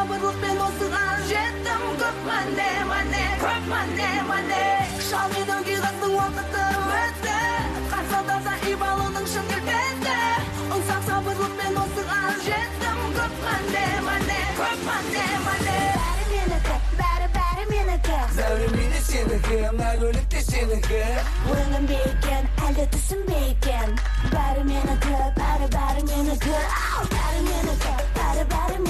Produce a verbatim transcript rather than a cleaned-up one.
сабырлықпен осыған жеттім. Көп мәне, мәне, көп мәне, мәне. Шал менің күйғастың уақыты өтті. Қарса таза ибалының шын келбеті. Ұнсақ сабырлықпен осыған жеттім. Көп мәне, мәне, көп мәне, мәне. Бәрі менікі, бәрі бәрі менікі. Зәурем мені сенікі, мәңгілік те сенікі. Өңім бе екен, әлде түсінбе екен. Бәрі менікі, бәрі бәрі менікі. Бәрі менікі, бәрі бәрі